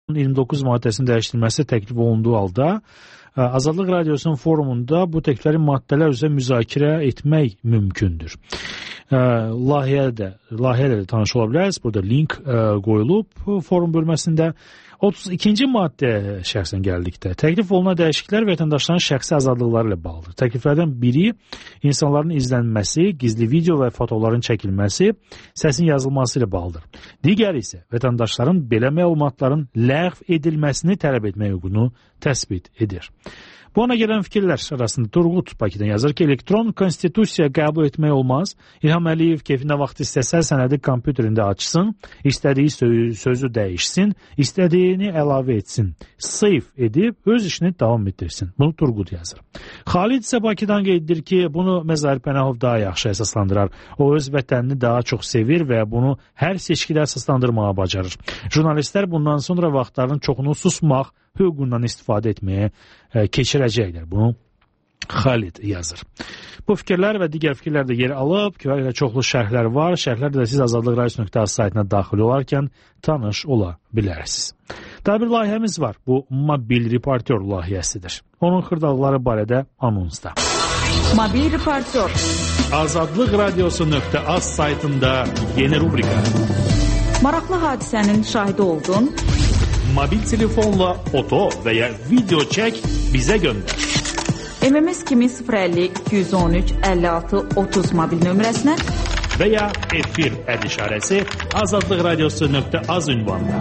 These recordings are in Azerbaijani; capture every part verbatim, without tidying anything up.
iyirmi doqquz maddəsinin dəyişdirilməsi təklif olunduğu halda Azadlıq Radiosunun forumunda bu təkliflərin maddələr üzrə müzakirə etmək mümkündür. Layihəyə də, layihəyə də tanış ola bilərsiniz. Burada link qoyulub forum bölməsində. otuz ikinci maddə şəxsən gəldikdə təklif olunan dəyişikliklər vətəndaşların şəxsi azadlıqları ilə bağlıdır. Təkliflərdən biri insanların izlənməsi, gizli video və fotoların çəkilməsi, səsin yazılması ilə bağlıdır. Digəri isə vətəndaşların belə məlumatların ləğv edilməsini tələb etmək hüququnu təsbit edir. Bu ona gələn fikirlər arasında Turgut Bakıdan yazır ki, elektron konstitusiya qəbul etmək olmaz. İlham Əliyev keyfinə vaxt istəsə sənədi kompüterində açsın, istədiyi sözü dəyişsin, istədiyini əlavə etsin, save edib öz işini davam etdirsin. Bunu Turgut yazır. Xalid isə Bakıdan qeyd edir ki, bunu Məzahir Pənahov daha yaxşı əsaslandırar. O öz vətənini daha çox sevir və bunu hər seçkidə əsaslandırmağa bacarır. Jurnalistlər bundan sonra vaxtlarının çoxunu susmaq hüququndan istifadə etməyə e, keçirəcəklər. Bunu Xalid yazır. Bu fikirlər və digər fikirlər də yer alıb, kifayət çoxlu şərhlər var. Şərhlərdə də siz azadlıq radiosu nöqtə az saytına daxil olarkən tanış ola bilərsiniz. Daha bir layihəmiz var. Bu mobil reportyor layihəsidir. Onun xırdalıqları barədə anonsda. Mobil reportyor. Azadlıq radiosu nöqtə az saytında yeni rubrika. Maraqlı hadisənin şahidi oldun. Mobil telefonla foto və ya video çək bizə göndər. M M S kimi sıfır əlli iki yüz on üç əlli altı otuz mobil nömrəsinə və ya efir əd işarəsi Azadlıq radiosu nöqtə az ünvanına.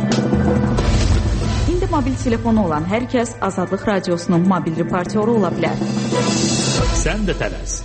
İndi mobil telefonu olan hər kəs Azadlıq radiosunun mobil reportyoru ola bilər. Sən də tələs.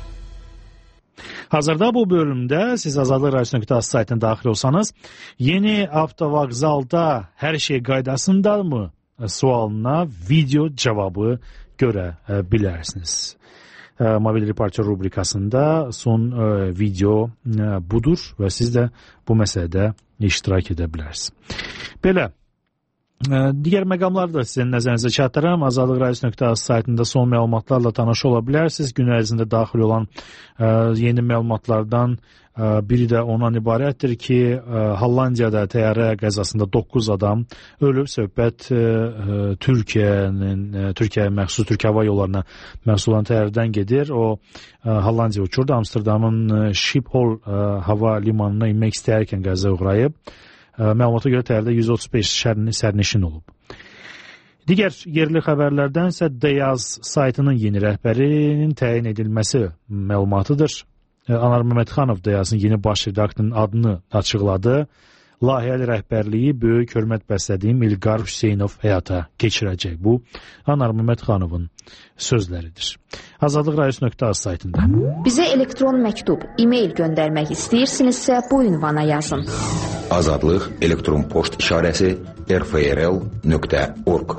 Hazırda bu bölümdə siz Azadlıq radiosu nöqtə az saytına daxil olsanız, yeni avtovağzalda hər şey qaydasındamı sualına video cavabı görə bilərsiniz. Mobil reportyor rubrikasında son video budur və siz də bu məsələdə iştirak edə bilərsiniz. Belə, digər məqamları da sizin nəzərinizə çatdırıram. Azadlıq radiosu nöqtə az saytında son məlumatlarla tanış ola bilərsiniz. Gün ərzində daxil olan yeni məlumatlardan biri də ondan ibarətdir ki, Hollandiyada təyyarə qəzasında doqquz adam ölüb. Söhbət Türkiyənin, Türkiyəyə məxsus, Türkiyə hava yollarına məxsus olan təyyarədən gedir. O Hollandiya uçurdu. Amsterdamın Schiphol hava limanına inmək istəyərkən qəzaya uğrayıb. Məlumata görə təyyarədə yüz otuz beş sərnişin olub. Digər yerli xəbərlərdən isə Deyaz saytının yeni rəhbərinin təyin edilməsi məlumatıdır. Anar Məmmədxanov Deyazın yeni baş redaktorunun adını açıqladı. Layihəli rəhbərliyi böyük hörmət bəslədiyim İlqar Hüseynov həyata keçirəcək. Bu, Anar Məmmədxanovun sözləridir. Azadlıq radiosu nöqtə az saytında. Bizə elektron məktub, e-mail göndərmək istəyirsinizsə bu ünvana yazın. Azadlıq elektron poçt işarəsi r f r l nöqtə org.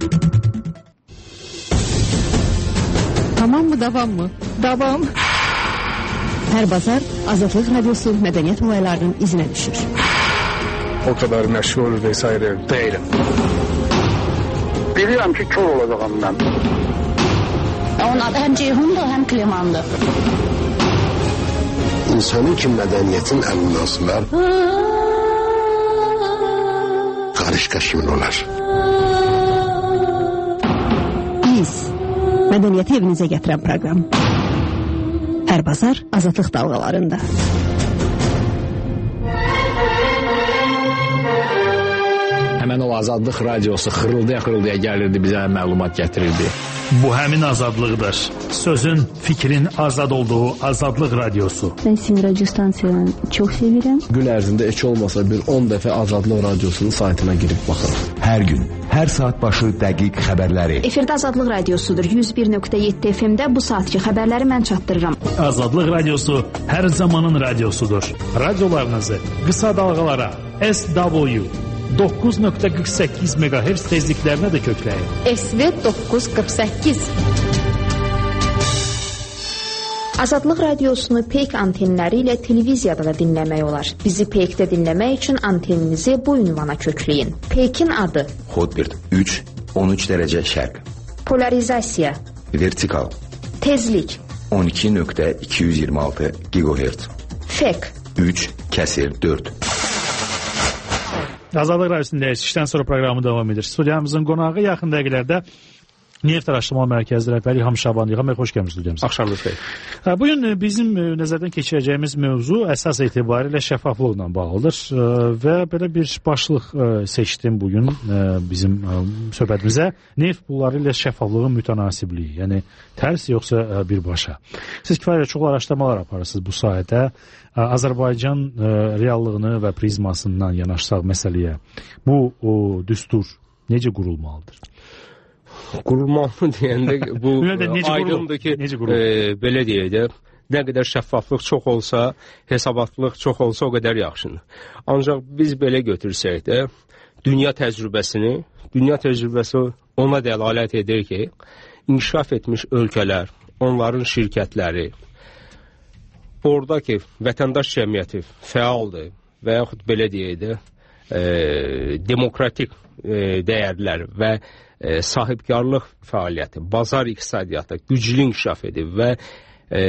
Tamam mı, davam mı? Davam. Hər bazar Azadlıq Radiosu mədəniyyət olaylarının izinə düşür. O kadar məşğul vesaire değilim. Bilirəm ki, kör olacağım mən. Onun adı həm Ceyhundur, həm Klimandır. İnsanın ki mədəniyyətin əlindən asılar, qarışqa kimin olar? Biz, mədəniyyəti evinizə gətirən proqram. Hər bazar Azadlıq dalğalarında. Həmən o Azadlıq radiosu xırıldaya-xırıldaya gəlirdi, bizə məlumat gətirirdi. Bu həmin azadlıqdır. Sözün, fikrin azad olduğu Azadlıq radiosu. Mən sizin radyo stansiyanı çox sevirəm. Gün ərzində heç olmasa bir on dəfə Azadlıq radiosunun saytına girib baxırıq. Hər gün, hər saat başı dəqiq xəbərləri. Efirdə Azadlıq radiosudur. yüz bir nöqtə yeddi F M-də bu saatki xəbərləri mən çatdırıram. Azadlıq radiosu hər zamanın radiosudur. Radiolarınızı qısa dalğalara S W doqquz nöqtə qırx səkkiz meqahertz tezliklərinə də kökləyin. S V doqquz qırx səkkiz. Azadlıq radiosunu peyk antenləri ilə televiziyada da dinləmək olar. Bizi peykdə dinləmək üçün anteninizi bu ünvana kökləyin. Peykin adı Hotbird üç on üç dərəcə şərq. Polarizasiya Vertikal. Tezlik on iki nöqtə iki yüz iyirmi altı gigahertz. Fek üç kəsir dörd. Azadlıq Radiosu'nun işdən sonra proqramı davam edir. Studiyamızın qonağı yaxın dəqiqələrdə Neft Araşdırma Mərkəzi rəhbəri İlham Şabanlı. İlham bəy, xoş gəlmisiniz studiyamıza. Axşamınız xeyir. Bugün bizim nəzərdən keçirəcəyimiz mövzu əsas etibarilə şəffaflıqla bağlıdır və belə bir başlıq seçdim bugün bizim söhbətimizə. Neft pulları ilə şəffaflığın mütənasibliyi, yəni tərs yoxsa birbaşa. Siz kifayət çox araşdırmalar aparırsınız bu sahədə. Azərbaycan reallığını və prizmasından yanaşsaq məsələyə, bu düstur necə qurulmalıdır? Qurulmalı deyəndə bu aydındır ki, e, belə deyək də, nə qədər şəffaflıq çox olsa, hesabatlıq çox olsa o qədər yaxşıdır. Ancaq biz belə götürsək də, dünya təcrübəsini, dünya təcrübəsi ona dəlalət edir ki, inkişaf etmiş ölkələr, onların şirkətləri, oradakı vətəndaş cəmiyyəti fəaldır və yaxud belə deyək də, e, demokratik e, dəyərlər və E, sahibkarlıq fəaliyyəti, bazar iqtisadiyyatı güclü inkişaf edib və e,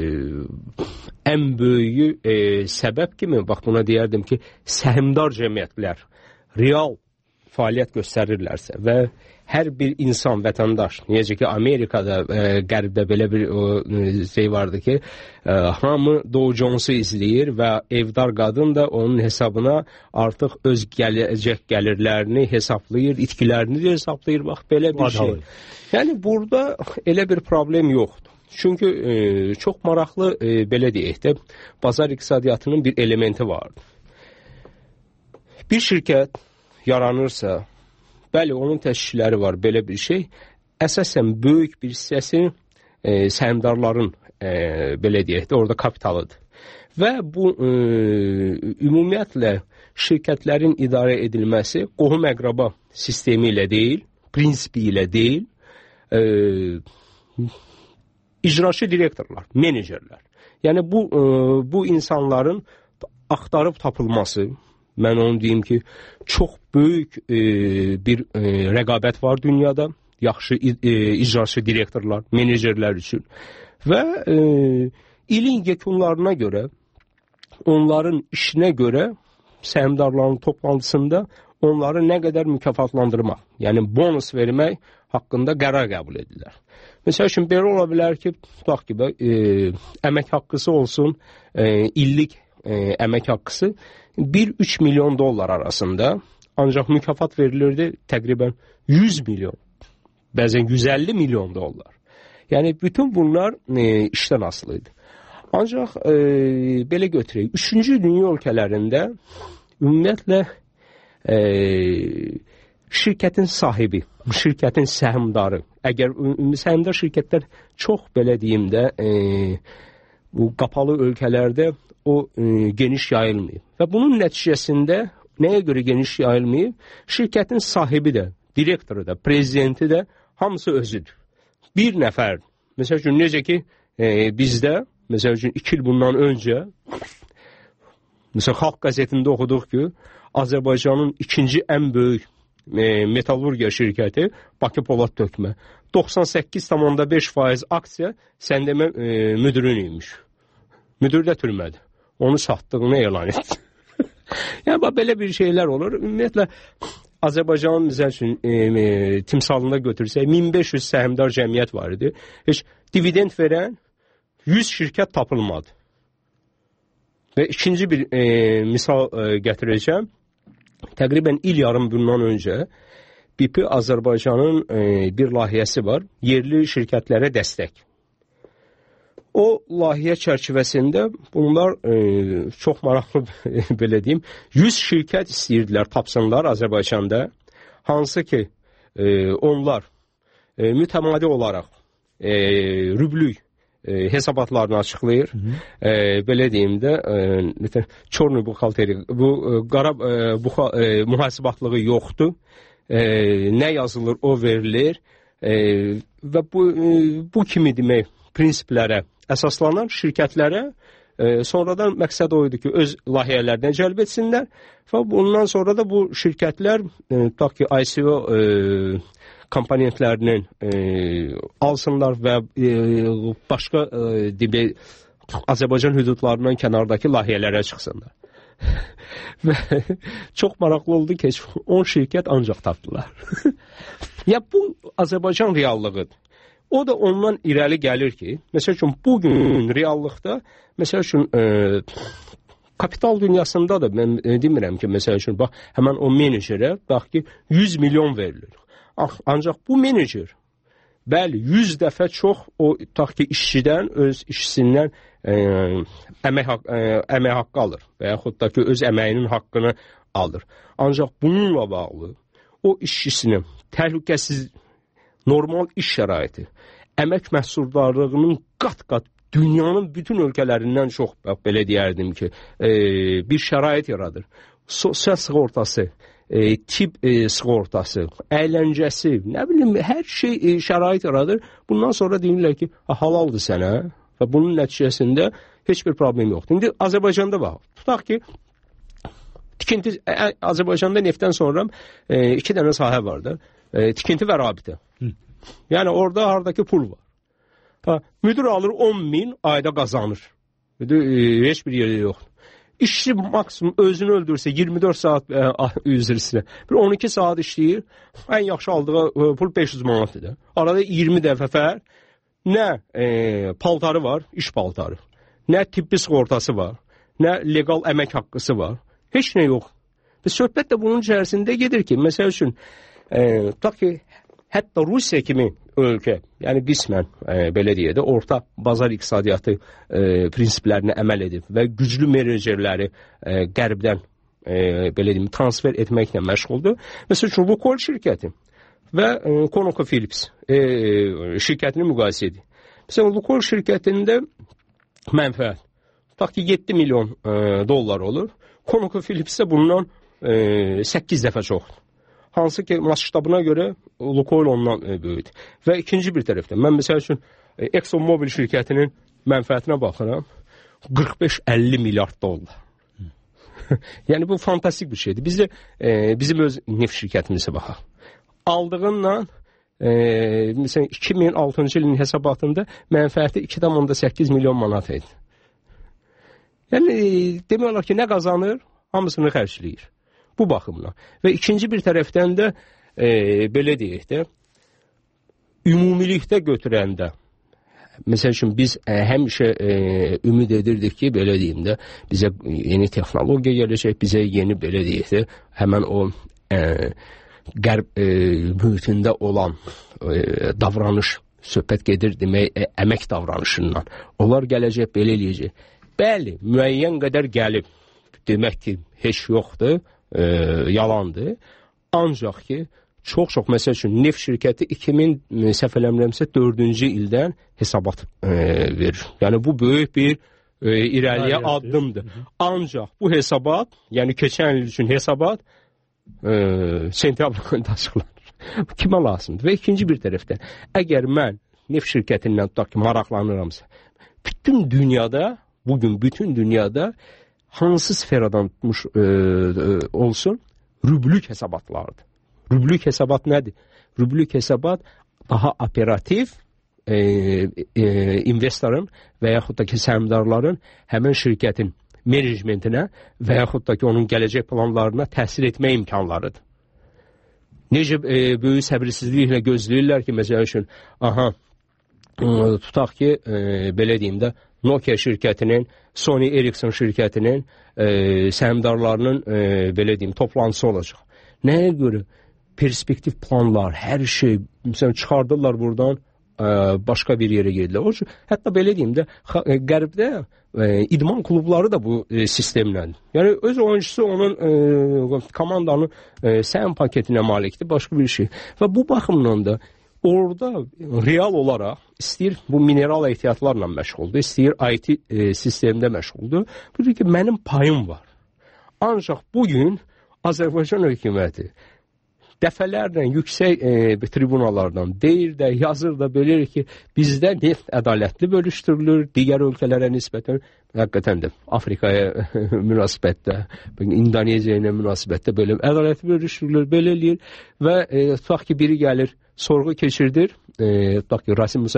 ən böyük e, səbəb kimi, bax buna deyərdim ki, səhmdar cəmiyyətlər real fəaliyyət göstərirlərsə və hər bir insan, vətəndaş, necə ki Amerikada, e, qərbdə belə bir o, şey vardı ki, e, hamı Dow Jones'u izləyir və evdar qadın da onun hesabına artıq öz gələcək gəlirlərini hesablayır, itkilərini də hesablayır, bax belə bir şey. Yəni burada elə bir problem yoxdur. Çünki e, çox maraqlı, e, belə deyək də, bazar iqtisadiyyatının bir elementi vardır. Bir şirkət yaranırsa, bəli, onun təşkilləri var, belə bir şey. Əsasən böyük bir hissəsi e, səhmdarların, e, belə deyək də, orada kapitalıdır. Və bu e, ümumiyyətlə şirkətlərin idarə edilməsi qohum-əqraba sistemi ilə deyil, prinsipi ilə deyil, e, icraçı direktorlar, menecerlər. Yəni bu, e, bu insanların axtarıb tapılması, mən onu deyim ki, çox böyük e, bir e, rəqabət var dünyada, yaxşı e, icraçı direktorlar, menecerlər üçün. Və e, ilin yekunlarına görə, onların işinə görə səhmdarların toplantısında onları nə qədər mükafatlandırmaq, yəni bonus vermək haqqında qərar qəbul edirlər. Məsəl üçün, belə ola bilər ki, tutaq kimi, e, əmək haqqısı olsun, e, illik e, əmək haqqısı bir üç milyon dollar arasında, ancaq mükafat verilirdi təqribən yüz milyon, bəzən yüz əlli milyon dollar. Yəni, bütün bunlar e, işdən asılıydı. Ancaq e, belə götürək, üçüncü dünya ölkələrində ümumiyyətlə e, şirkətin sahibi, şirkətin səhmdarı, əgər səhmdar şirkətlər çox, belə deyim də, e, bu qapalı ölkələrdə o e, geniş yayılmayıb. Və bunun nəticəsində nəyə görə geniş yayılmayıb? Şirkətin sahibi də, direktoru da, prezidenti də hamısı özüdür. Bir nəfər, məsəl üçün, necə ki e, bizdə, məsəl üçün, iki il bundan öncə, məsəl Xalq qəzetində oxuduq ki, Azərbaycanın ikinci ən böyük e, metalurgiya şirkəti Bakı Polad Tökmə doxsan səkkiz tam beş faiz aksiya səndəmə e, müdürün imiş. Müdür də türmədi. Onu satdığını elan etdi. Yəni, belə bir şeylər olur. Ümumiyyətlə, Azərbaycanın misal üçün e, e, timsalında götürsək, min beş yüz səhmdar cəmiyyət var idi. Heç dividend verən yüz şirkət tapılmadı. Və ikinci bir e, misal e, gətirəcəm. Təqribən il yarım bundan öncə B P Azərbaycanın e, bir layihəsi var. Yerli şirkətlərə dəstək. O layihə çərçivəsində bunlar e, çox maraqlı, belə deyim, yüz şirkət istəyirdilər, tapsınlar Azərbaycanda. Hansı ki, e, onlar e, mütəmadi olaraq e, rüblük e, hesabatlarını açıqlayır. Hı -hı. E, belə deyim də, e, çornu buxalteri, bu e, qara e, buxa, e, mühasibatlığı yoxdur. E, nə yazılır, o verilir. E, və bu, e, bu kimi demək, prinsiplərə əsaslanan şirkətlərə e, sonradan məqsəd o idi ki, öz layihələrinə cəlb etsinlər və bundan sonra da bu şirkətlər e, tutaq ki, I C O e, komponentlərinin e, alsınlar və e, başqa e, demək, Azərbaycan hüdudlarından kənardakı layihələrə çıxsınlar. Və çox maraqlı oldu ki, on şirkət ancaq tapdılar. Ya bu Azərbaycan reallığıdır. O da ondan irəli gəlir ki, məsəl üçün bugün reallıqda, məsəl üçün e, kapital dünyasında da mən e, demirəm ki, məsəl üçün bax, həmən o menecerə bax ki, yüz milyon verilir. Ancaq bu menecer, bəli, yüz dəfə çox o tutaq ki, işçidən, öz işçisindən e, əmək, haqq, e, əmək haqqı alır və yaxud da ki, öz əməyinin haqqını alır. Ancaq bununla bağlı o işçisinin təhlükəsiz, normal iş şəraiti, əmək məhsuldarlığının qat-qat dünyanın bütün ölkələrindən çox, belə deyərdim ki, e, bir şərait yaradır. Sosial sığortası, e, tip e, sığortası, əyləncəsi, nə bilim, hər şey e, şərait yaradır. Bundan sonra deyirlər ki, halaldır sənə və bunun nəticəsində heç bir problem yoxdur. İndi Azərbaycanda bax, tutaq ki, tikinti, Azərbaycanda neftdən sonra e, iki dənə sahə var da, e, tikinti və rabitə. Hı. Yəni orada haradakı pul var. Ha, müdür alır on min, ayda qazanır. Müdür, e, heç bir yerdə yoxdur. İşçi maksimum özünü öldürsə iyirmi dörd saat e, üzrəsinə. Bir on iki saat işləyir, ən yaxşı aldığı e, pul beş yüz manatdır da. Arada iyirmi dəfə fərq. Nə e, paltarı var, iş paltarı. Nə tibbi sığortası var, nə legal əmək haqqısı var. Heç nə yox. Və söhbət də bunun içərisində gedir ki, məsəl üçün, e, tutaq ki, hətta Rusiya kimi ölkə, yəni qismən, e, belə deyək də, orta bazar iqtisadiyyatı e, prinsiplərinə əməl edib və güclü menecerləri e, qərbdən, e, belə deyim, transfer etməklə məşğuldur. Məsəl üçün, Lukoil şirkəti və e, ConocoPhillips e, şirkətini müqayisə edir. Məsələn, Lukoil şirkətində mənfəət, tutaq ki, yeddi milyon e, dollar olur. ConocoPhillips-də bundan e, səkkiz dəfə çoxdur. Hansı ki, masştabına görə Lukoil ondan e, böyüdür. Və ikinci bir tərəfdə, mən məsəl üçün e, ExxonMobil şirkətinin mənfəətinə baxıram, qırx beş əlli milyard dollar. Yəni, bu fantastik bir şeydir. Biz də e, bizim öz neft şirkətimizə baxaq. Aldığınla, e, məsələn, iki min altıncı ilin hesabatında mənfəəti iki tam səkkiz milyon manat idi. Yəni, demək olar ki, nə qazanır, hamısını xərcləyir. Bu baxımla. Və ikinci bir tərəfdən də, e, belə deyək də, ümumilikdə götürəndə, məsəl üçün, biz e, həmişə e, ümid edirdik ki, belə deyim də, bizə yeni texnologiya gələcək, bizə yeni, belə deyək də, həmən o e, qərb e, mühitində olan e, davranış, söhbət gedir demək, e, əmək davranışından. Onlar gələcək, belə eləyəcək. Bəli, müəyyən qədər gəlib, demək ki, heç yoxdur, e, yalandır. Ancaq ki, çox-çox, məsəl üçün, neft şirkəti iki min səhv eləmirəmsə dördüncü ildən hesabat e, verir. Yəni, bu böyük bir e, irəliyə addımdır. Ancaq bu hesabat, yəni keçən il üçün hesabat e, sentyabr ayında açıqlanır. Bu kimə lazımdır? Və ikinci bir tərəfdən, əgər mən neft şirkətindən tutaq ki, maraqlanıramsa, bütün dünyada, bugün bütün dünyada hansı sferadan tutmuş e, e, olsun, rüblük hesabatlardır. Rüblük hesabat nədir? Rüblük hesabat daha operativ e, e, investorun və yaxud da ki, səhmdarların həmin şirkətin menecmentinə və yaxud da ki, onun gələcək planlarına təsir etmə imkanlarıdır. Necə e, böyük səbirsizliklə gözləyirlər ki, məsəl üçün, aha, e, tutaq ki, e, belə deyim də, Nokia şirkətinin, Sony Ericsson şirkətinin e, səhmdarlarının, e, belə deyim, toplantısı olacaq. Nəyə görə? Perspektiv planlar, hər şey, məsələn, çıxardırlar buradan, e, başqa bir yerə gedirlər. O üçün, hətta belə deyim də, qərbdə e, idman klubları da bu e, sistemlədir. Yəni, öz oyuncusu onun e, komandanın e, səhəm paketinə malikdir, başqa bir şey. Və bu baxımdan da orada real olaraq istəyir bu mineral ehtiyatlarla məşğuldur, istəyir I T e, sistemdə məşğuldur. Bilir ki, mənim payım var. Ancaq bugün Azərbaycan hökuməti dəfələrlə yüksək e, tribunalardan deyir də, yazır da, bilir ki, bizdə neft ədalətli bölüşdürülür, digər ölkələrə nisbətən, həqiqətən də Afrikaya münasibətdə, İndoneziya ilə münasibətdə belə ədalətli bölüşdürülür, belə eləyir və e, tutaq ki, biri gəlir, sorğu keçirdir, e, tutaq ki, Rasim Musabyev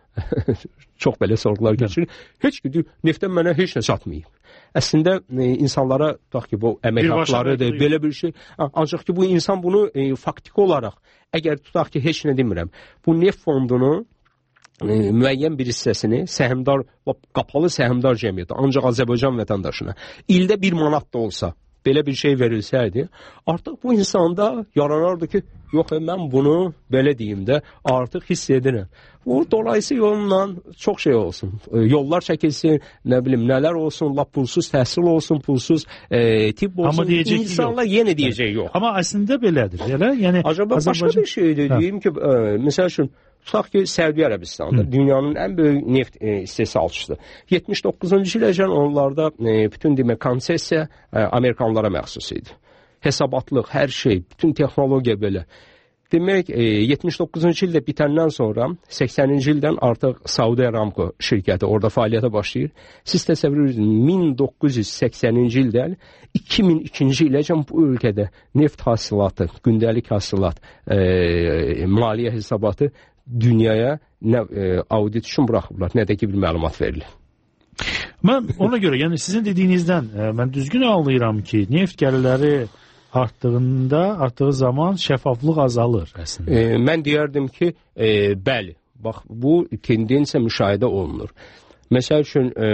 çox belə sorğular keçirir. Heç ki, neftdən mənə heç nə çatmayıb. Əslində e, insanlara tutaq ki, bu əmək haqlarıdır, belə bir şey. Ancaq ki, bu insan bunu e, faktiki olaraq, əgər tutaq ki, heç nə demirəm, bu neft fondunu e, müəyyən bir hissəsini səhmdar, qapalı səhmdar cəmiyyətə, ancaq Azərbaycan vətəndaşına ildə bir manat da olsa, belə bir şey verilsəydi, artıq bu insanda yaranardı ki, yox, mən bunu belə deyim də artıq hiss edirəm. Bu dolayısıyla yolla çox şey olsun. Yollar çəkilsin, nə bilim, nələr olsun, lap pulsuz təhsil olsun, pulsuz e, tibb olsun. Amma deyəcək insanlar yox. Yenə deyəcək yox. Amma əslində belədir. Elə, yəni acaba Azərbaycan... başqa bir şeydir, deyim ki, e, məsəl üçün tutaq ki, Səudiyyə Ərəbistanıdır. Hı. Dünyanın ən böyük neft e, istehsalçısıdır. yetmiş doqquzuncu iləcən onlarda e, bütün demək konsesiya e, Amerikanlara məxsus idi. Hesabatlıq, hər şey, bütün texnologiya belə. Demək, e, yetmiş doqquzuncu ildə bitəndən sonra səksəninci ildən artıq Saudi Aramco şirkəti orada fəaliyyətə başlayır. Siz təsəvvür edin, min doqquz yüz səksəninci ildən iki min ikinci iləcən bu ölkədə neft hasilatı, gündəlik hasilat, e, maliyyə hesabatı dünyaya nə e, audit üçün buraxıblar, nə də ki bir məlumat verilir. Mən ona görə, yəni sizin dediyinizdən e, mən düzgün anlayıram ki, neft gəlirləri artdığında, artdığı zaman şəffaflıq azalır əslində. E, mən deyərdim ki, e, bəli, bax bu tendensiya müşahidə olunur. Məsəl üçün e,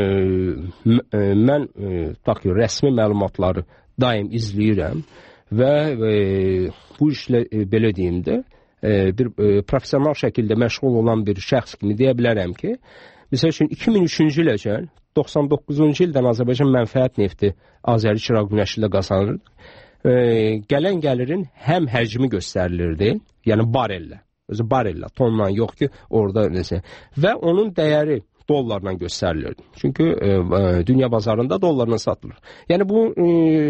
e, mən e, tutaq ki, rəsmi məlumatları daim izləyirəm və e, bu işlə e, belə deyim də e, bir e, professional şəkildə məşğul olan bir şəxs kimi deyə bilərəm ki, məsəl üçün iki min üçüncü iləcən doxsan doqquzuncu ildən Azərbaycan mənfəət nefti Azəri Çıraq Günəşli ilə qazanır. E, gələn gəlirin həm həcmi göstərilirdi, yəni barellə, özü barellə, tonla yox ki, orada nəsə, və onun dəyəri dollarla göstərilirdi. Çünki e, e, dünya bazarında dollarla satılır. Yəni bu e,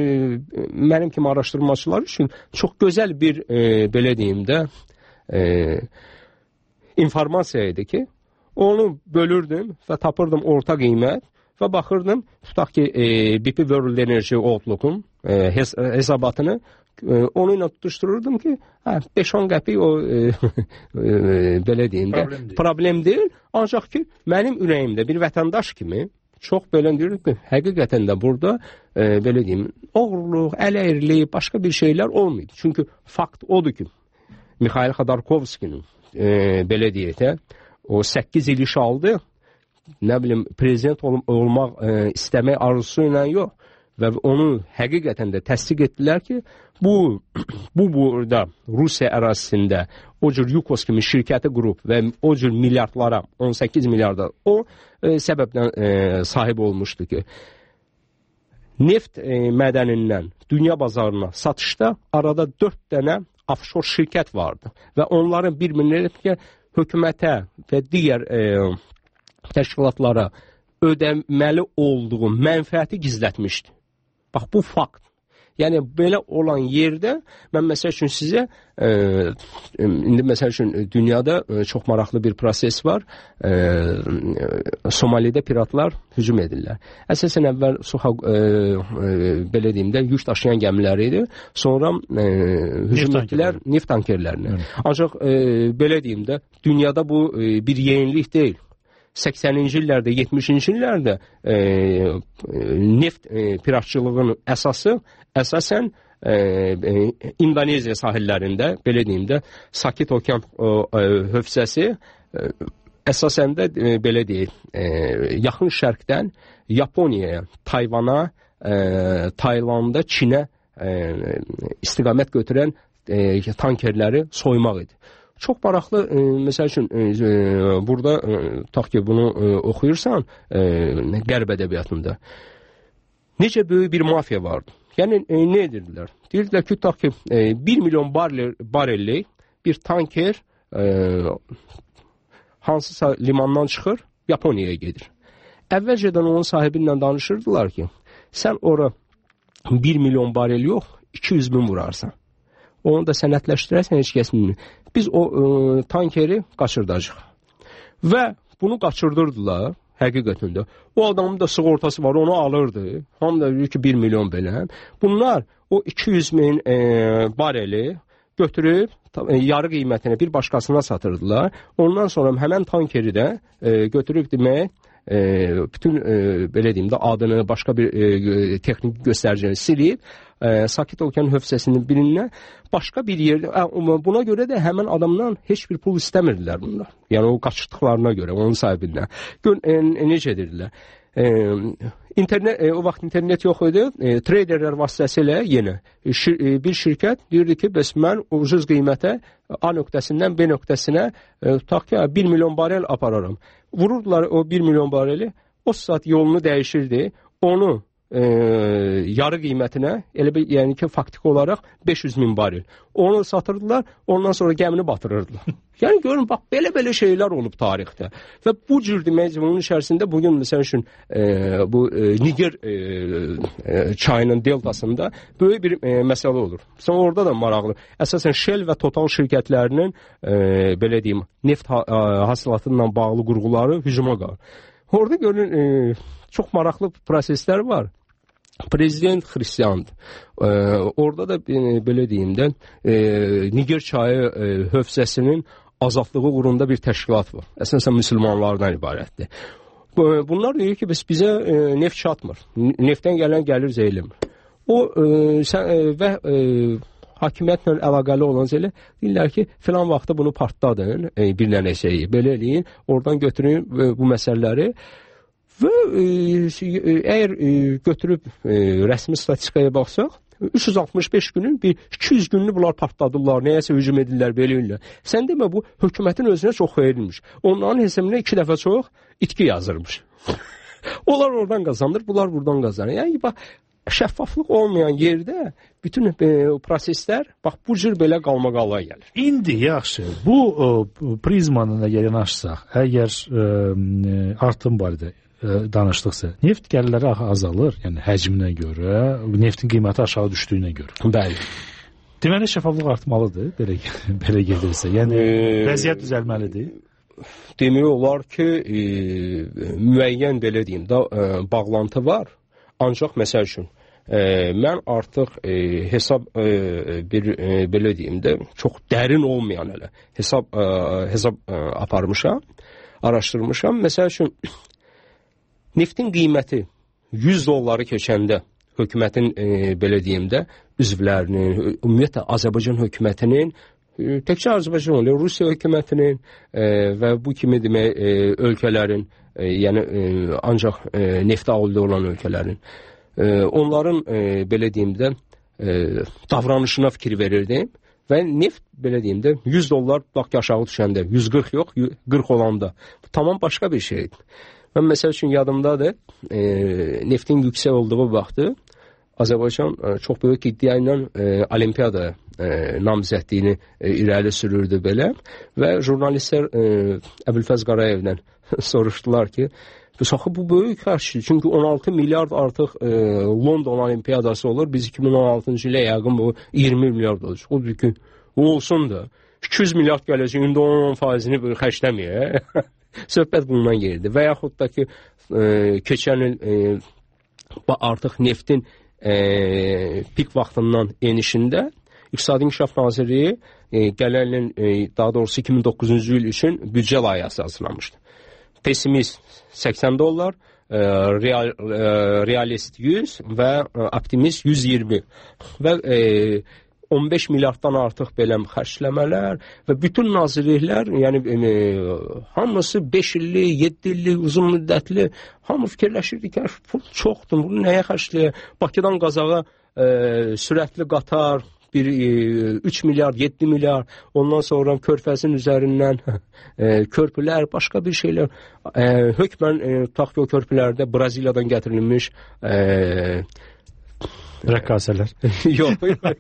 mənim kimi araşdırmaçılar üçün çox gözəl bir e, belə deyim də e, informasiya idi ki, onu bölürdüm və tapırdım orta qiymət və baxırdım, tutaq ki, e, B P World Energy Outlook-un e, hes hesabatını e, onu ilə tutuştururdum ki, hə, beş on qəpik o e, e, belə deyim də, problem deyil. problem deyil, ancaq ki, mənim ürəyimdə bir vətəndaş kimi çox belə deyirdim ki, həqiqətən də burada e, belə deyim, oğurluq, ələyirlik, başqa bir şeylər olmaydı. Çünki fakt odur ki, Mikhail Xodorkovskinin e, belə deyək də, o səkkiz il iş aldı, nə bilim, prezident ol olmaq e, istəmək arzusu ilə yox və onu həqiqətən də təsdiq etdilər ki, bu, bu burada Rusiya ərazisində o cür Yukos kimi şirkəti qrup və o cür milyardlara, on səkkiz milyarda o e, səbəbdən e, sahib olmuşdu ki, neft e, mədənindən dünya bazarına satışda arada dörd dənə offshore şirkət vardı və onların bir-birinə ki, hökumətə və digər e, təşkilatlara ödəməli olduğu mənfəəti gizlətmişdi. Bax, bu fakt. Yəni, belə olan yerdə, mən məsəl üçün sizə, e, indi məsəl üçün dünyada e, çox maraqlı bir proses var. E, Somalidə piratlar hücum edirlər. Əsasən əvvəl suha, e, e, belə deyim də, yük daşıyan gəmiləri idi. Sonra e, hücum etdilər neft tankerlərinə. Evet. Ancaq e, belə deyim də, dünyada bu e, bir yenilik deyil. səksəninci illərdə, yetmişinci illərdə e, neft e, piratçılığının əsası əsasən e, e, İndoneziya sahillərində, belə deyim də, Sakit Okean e, hövzəsi e, əsasən də e, belə deyil, e, yaxın şərqdən Yaponiyaya, Tayvana, e, Taylanda, Çinə e, istiqamət götürən e, tankerləri soymaq idi. Çox maraqlı, e, məsəl üçün, e, burada, e, tutaq ki, bunu e, oxuyursan, e, qərb ədəbiyyatında, necə böyük bir mafiya vardı. Yəni, e, nə edirdilər? Deyirdilər ki, tutaq ki, e, bir milyon barel, barellik bir tanker e, hansısa limandan çıxır, Yaponiyaya gedir. Əvvəlcədən onun sahibi ilə danışırdılar ki, sən ora bir milyon barel yox, iki yüz min vurarsan. Onu da sənətləşdirərsən, heç kəs bilmir. Biz o e, tankeri qaçırdacaq. Və bunu qaçırdırdılar, həqiqətən də. O adamın da sığortası var, onu alırdı. Hamı da deyir ki, bir milyon belə. Bunlar o iki yüz min e, bareli götürüb yarı qiymətinə bir başqasına satırdılar. Ondan sonra həmən tankeri də e, götürüb demək e, bütün e, belə deyim də adını, başqa bir e, texnik göstəricini silib e, Sakit Okean hövzəsinin birindən başqa bir yer, e, buna görə də həmən adamdan heç bir pul istəmirdilər bunlar. Yəni o qaçdıqlarına görə, onun sahibindən. Gör e, necə edirlər? E, internet e, o vaxt internet yox idi. E, traderlər vasitəsilə yenə şir, e, bir şirkət deyirdi ki, bəs mən ucuz qiymətə A nöqtəsindən B nöqtəsinə e, tutaq ki, bir milyon barel apararam. Vururdular o bir milyon bareli, o saat yolunu dəyişirdi. Onu e, yarı qiymətinə, elə bir, yəni ki, faktik olaraq beş yüz min barel. Onu satırdılar, ondan sonra gəmini batırırdılar. Yəni görün, bax, belə-belə şeylər olub tarixdə. Və bu cür demək, bunun içərisində bugün, məsəl üçün, e, bu e, Niger e, e, çayının deltasında böyük bir e, məsələ olur. Sonra orada da maraqlı. Əsasən Shell və Total şirkətlərinin, e, belə deyim, neft ha hasilatı ilə bağlı qurğuları hücuma qalır. Orada görün, e, çox maraqlı proseslər var. Prezident xristiandır. E, orada da e, belə deyim də, e, Niger çayı e, hövzəsinin azadlığı uğrunda bir təşkilat var. Əsasən müsəlmanlardan ibarətdir. Bunlar deyir ki, biz bizə e, neft çatmır. Neftdən gələn gəlir zeylimir. O e, sən, e, və e, hakimiyyətlə əlaqəli olan şeylə deyirlər ki, filan vaxtda bunu partladın, e, bir dənə şeyi, belə eləyin, oradan götürün e, bu məsələləri və e, əgər e, götürüb e, rəsmi statistikaya baxsaq, üç yüz altmış beş günün bir iki yüz gününü bunlar partladılar, nəyəsə hücum edirlər, belə edirlər. Sən demə, bu hökumətin özünə çox verilmiş. Onların hesabına iki dəfə çox itki yazırmış. Onlar oradan qazanır, bunlar buradan qazanır. Yəni, bax, şəffaflıq olmayan yerdə bütün e, proseslər, bax, bu cür belə qalmaqala gəlir. İndi, yaxşı, bu o, prizmanın əgər yanaşsaq, əgər e, artım barədə danışdıqsa, neft gəlirləri azalır, yəni həcminə görə, neftin qiyməti aşağı düşdüyünə görə. Bəli. Deməli, şəffaflıq artmalıdır, belə, belə gedirsə. Yəni, e, vəziyyət düzəlməlidir. Demək olar ki, e, müəyyən, belə deyim, da, e, bağlantı var. Ancaq, məsəl üçün, e, mən artıq e, hesab, e, bir, e, belə deyim də, çox dərin olmayan hələ hesab, e, hesab e, aparmışam, araşdırmışam. Məsəl üçün, neftin qiyməti yüz dolları keçəndə hökumətin, e, belə deyim də, üzvlərinin, ümumiyyətlə Azərbaycan hökumətinin, e, təkcə Azərbaycan olıyor, Rusiya hökumətinin e, və bu kimi demək, e, ölkələrin, e, yəni e, ancaq e, nefti aldı olan ölkələrin, e, onların, e, belə deyim də, e, davranışına fikir verirdim və neft, belə deyim də, yüz dollar bax aşağı düşəndə, yüz qırx yox, qırx olanda, bu tamam başqa bir şeydir. Mən məsəl üçün yadımdadır, e, neftin yüksək olduğu vaxtı Azərbaycan e, çox böyük iddia ilə e, olimpiyada e, namizədliyini e, irəli sürürdü belə və jurnalistlər e, Əbülfəz Qarayevdən soruşdular ki, bu böyük xərcdir, çünki on altı milyard artıq e, London olimpiyadası olur, biz iki min on altıncı ilə yəqin bu iyirmi milyard olacaq. O deyir ki, o olsun da iki yüz milyard gələcək, indi on faizini xərcləməyə. Söhbət bundan geldi. Və yaxud da ki, e, keçən il e, artıq neftin e, pik vaxtından enişində İqtisadi İnkişaf Nazirliyi e, gələn ilin, e, daha doğrusu iki min doqquzuncu il üçün büdcə layihəsi hazırlamışdı. Pessimist səksən dollar, e, real, e, realist yüz və e, optimist yüz iyirmi və e, on beş milyarddan artıq belə xərcləmələr və bütün nazirliklər, yəni e, hamısı beş illik, yeddi illik, uzun müddətli, hamı fikirləşirdi ki, pul çoxdur, bunu nəyə xərcləyək? Bakıdan Qazağa e, sürətli qatar, bir e, üç milyard, yeddi milyard, ondan sonra körfəzin üzərindən e, körpülər, başqa bir şeylər. E, hökmən e, tutaq ki, o körpülərdə Braziliyadan gətirilmiş e, rəqqasələr. Yox,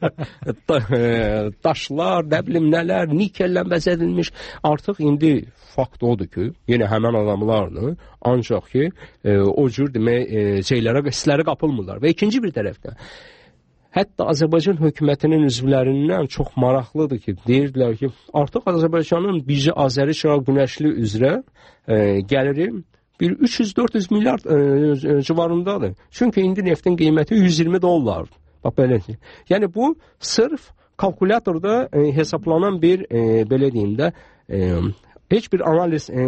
daşlar, nə bilim nələr, nikellə bəzədilmiş. Artıq indi fakt odur ki, yenə həmən adamlardır, ancaq ki, e, o cür demək, e, şeylərə, hissləri qapılmırlar. Və ikinci bir tərəfdən, hətta Azərbaycan hökumətinin üzvlərindən çox maraqlıdır ki, deyirdilər ki, artıq Azərbaycanın bircə Azəri Çıraq Günəşli üzrə e, gəliri bir üç yüz dörd yüz milyard e, civarındadır. Çünki indi neftin qiyməti yüz iyirmi dollardır. Bax belə. Yəni bu sırf kalkulyatorda e, hesaplanan bir e, belə deyim də e, heç bir analiz e,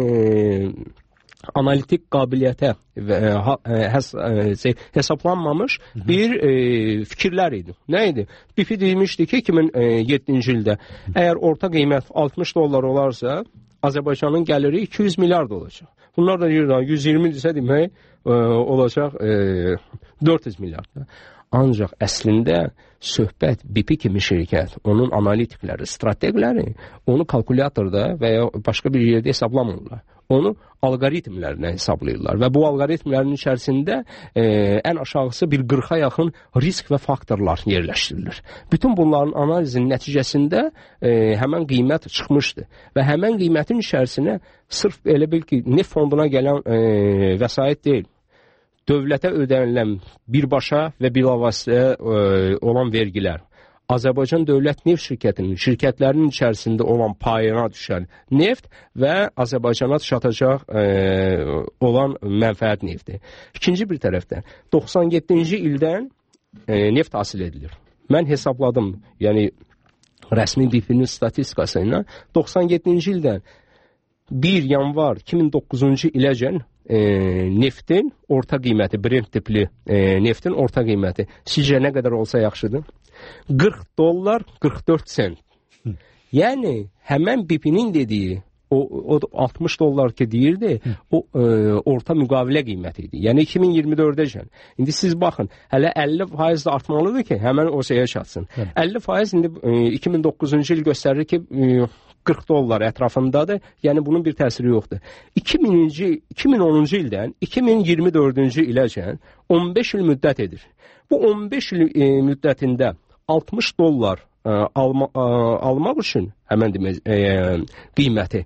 analitik qabiliyyətə və e, həs, e, hesablanmamış bir e, fikirlər idi. Nə idi? B P demişdi ki, iki min yeddinci ildə əgər orta qiymət altmış dollar olarsa, Azərbaycanın gəliri iki yüz milyard olacaq. Bunlar da yüz iyirmi desə demək e, olacaq e, dörd yüz milyard. Ancaq əslində söhbət B P kimi şirkət, onun analitikləri, strateqləri onu kalkulyatorda və ya başqa bir yerdə hesablamırlar. Onu alqoritmlərlə hesablayırlar və bu alqoritmlərin içərisində e, ən aşağısı bir qırxa yaxın risk və faktorlar yerləşdirilir. Bütün bunların analizinin nəticəsində e, həmən qiymət çıxmışdı və həmən qiymətin içərisinə sırf elə bil ki, neft fonduna gələn e, vəsait deyil, dövlətə ödənilən birbaşa və bilavasitə e, olan vergilər, Azərbaycan Dövlət Neft Şirkətinin şirkətlərinin içərisində olan payına düşən neft və Azərbaycana çatacaq e, olan mənfəət nefti. İkinci bir tərəfdən doxsan yeddinci ildən e, neft hasil edilir. Mən hesabladım, yəni rəsmi B P-nin statistikası ilə doxsan yeddinci ildən bir yanvar iki min doqquzuncu iləcən e, neftin orta qiyməti, Brent tipli e, neftin orta qiyməti sizcə nə qədər olsa yaxşıdır? qırx dollar qırx dörd sent. Hı. Yəni həmən B P-nin dediyi o, o altmış dollar ki deyirdi, Hı. o e, orta müqavilə qiyməti idi. Yəni iki min iyirmi dördəcən. İndi siz baxın, hələ əlli faiz də artmalıdır ki, həmən o şeyə çatsın. Hı. əlli faiz indi e, iki min doqquzuncu il göstərir ki, e, qırx dollar ətrafındadır. Yəni bunun bir təsiri yoxdur. iki mininci, iki min onuncu ildən iki min iyirmi dördüncü iləcən on beş il müddət edir. Bu on beş il e, müddətində altmış dollar e, alma, e, almaq üçün həmən demək e, qiyməti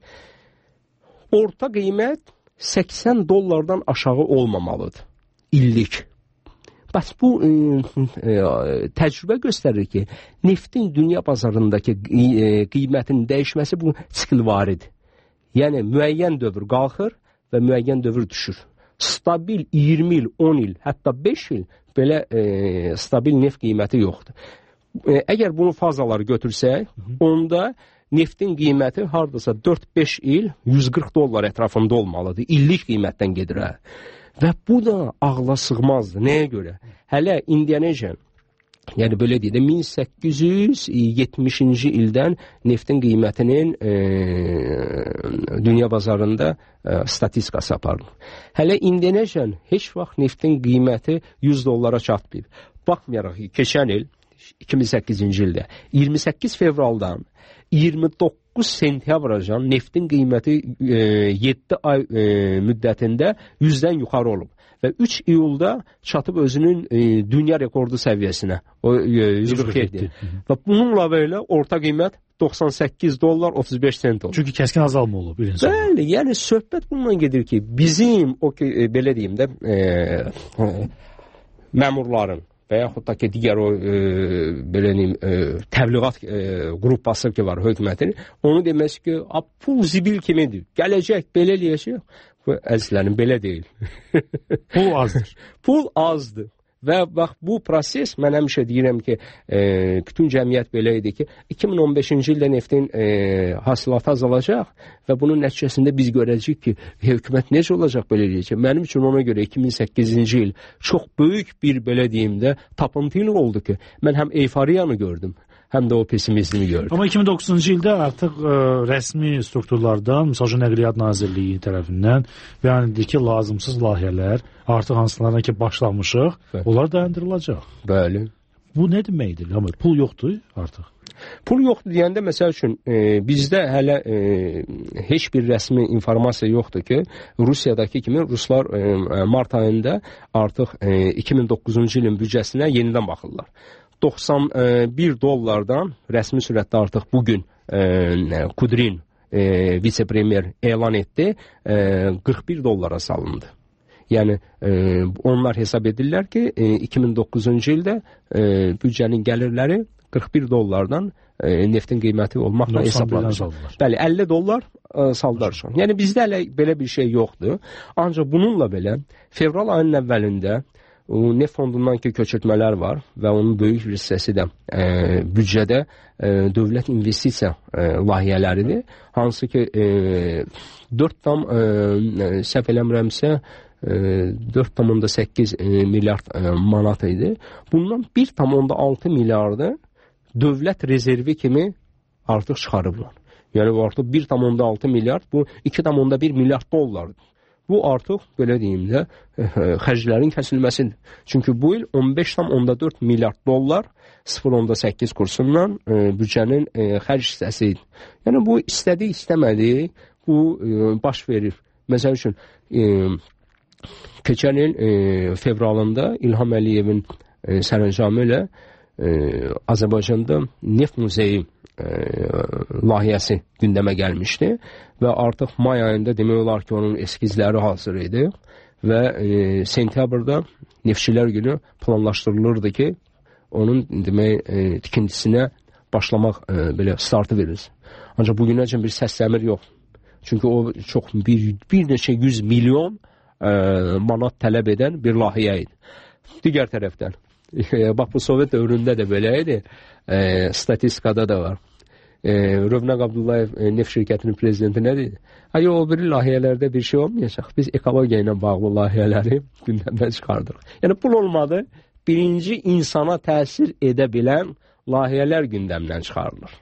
orta qiymət səksən dollardan aşağı olmamalıdır illik. Bəs bu e, e, təcrübə göstərir ki, neftin dünya bazarındakı e, qiymətin dəyişməsi bu siklvaridir. Yəni müəyyən dövr qalxır və müəyyən dövr düşür. Stabil iyirmi il, on il, hətta beş il belə e, stabil neft qiyməti yoxdur. E, əgər bunu fazaları götürsək, onda neftin qiyməti hardasa dörd beş il yüz qırx dollar ətrafında olmalıdır. İllik qiymətdən gedir. Hə. Və bu da ağla sığmazdı. Nəyə görə? Hələ indiyənəcən, yəni belə deyək də min səkkiz yüz yetmişinci ildən neftin qiymətinin e, dünya bazarında e, statistikası aparılır. Hələ indiyənəcən heç vaxt neftin qiyməti yüz dollara çatmayıb. Baxmayaraq ki, keçən il iki min səkkizinci ildə iyirmi səkkiz fevraldan iyirmi doqquz sentyabracan neftin qiyməti e, yeddi ay e, müddətində yüzdən yuxarı olub. Və üç iyulda çatıb özünün e, dünya rekordu səviyyəsinə. O e, yüz qırx yeddi. Və bununla belə orta qiymət doxsan səkkiz dollar otuz beş sent olub. Çünki kəskin azalma olub bir insan. Bəli, yəni söhbət bununla gedir ki, bizim o ki e, belə deyim də e, e, məmurların və yaxud da ki, digər o e, belə deyim, e, təbliğat e, qrupası ki var hökumətin, onu deməsi ki, pul zibil kimidir, gələcək, belə eləyəcək. Bu əzizlərim, belə deyil. Pul azdır. Pul azdır. Və bax, bu proses, mən həmişə deyirəm ki, e, bütün cəmiyyət belə idi ki, iki min on beşinci ildə neftin e, hasilatı azalacaq və bunun nəticəsində biz görəcəyik ki, hökumət necə olacaq belə eləyəcək. Mənim üçün ona görə iki min səkkizinci il çox böyük bir, belə deyim də, tapıntı il oldu ki, mən həm euforiyanı gördüm, həm də o pessimizmi gördüm. Amma iki min doqquzuncu ildə artıq ə, rəsmi strukturlardan, məsəl üçün Nəqliyyat Nazirliyi tərəfindən bəyan edir ki, lazımsız layihələr artıq hansılarına ki başlamışıq, bəli, onlar dayandırılacaq. Bəli. Bu nə deməkdir? Amma pul yoxdur artıq. Pul yoxdur deyəndə, məsəl üçün, e, bizdə hələ e, heç bir rəsmi informasiya yoxdur ki, Rusiyadakı kimi Ruslar e, mart ayında artıq e, iki min doqquzuncu ilin büdcəsinə yenidən baxırlar. doxsan bir dollardan rəsmi sürətdə artıq bugün e, Kudrin e, vitse-premier elan etdi, e, qırx bir dollara salındı. Yəni e, onlar hesab edirlər ki, e, iki min doqquzuncu ildə e, büdcənin gəlirləri qırx bir dollardan e, neftin qiyməti olmaqla hesablanır. Bəli, əlli dollar e, saldılar şu an. Yəni bizdə hələ belə bir şey yoxdur. Ancaq bununla belə fevral ayının əvvəlində o neft fondundan ki köçürtmələr var və onun böyük bir hissəsi də e, büdcədə e, dövlət investisiya e, layihələridir. Hansı ki e, dörd tam e, səhv eləmirəmsə e, dörd tam səkkiz milyard e, manat idi. Bundan bir tam altı milyardı dövlət rezervi kimi artıq çıxarıblar. Yəni artıq bir tam altı milyard, bu iki tam bir milyard dollardır. Bu artıq, belə deyim də, xərclərin kəsilməsidir. Çünki bu il on beş tam dörd milyard dollar sıfır tam səkkiz kursundan e, büdcənin e, xərc hissəsi idi. Yəni bu istədi, istəmədi, bu e, baş verir. Məsəl üçün, e, keçən il e, fevralında İlham Əliyevin e, sərəncamı ilə e, Azərbaycanda neft muzeyi e, layihəsi gündəmə gəlmişdi və artıq may ayında demək olar ki, onun eskizləri hazır idi və e, sentyabrda Neftçilər Günü planlaşdırılırdı ki, onun demək e, tikintisinə başlamaq e, belə startı verir. Ancaq bugünəcən bir səsləmir yox. Çünki o çox bir, bir neçə yüz milyon e, manat tələb edən bir layihə idi. Digər tərəfdən, e, bax bu Sovet dövründə də belə idi, e, statistikada da var. E, Rövnaq Abdullayev e, neft şirkətinin prezidenti nə dedi? Ay, o biri layihələrdə bir şey olmayacaq. Biz ekologiya ilə bağlı layihələri gündəmdən çıxardırıq. Yəni pul olmadı, birinci insana təsir edə bilən layihələr gündəmdən çıxarılır.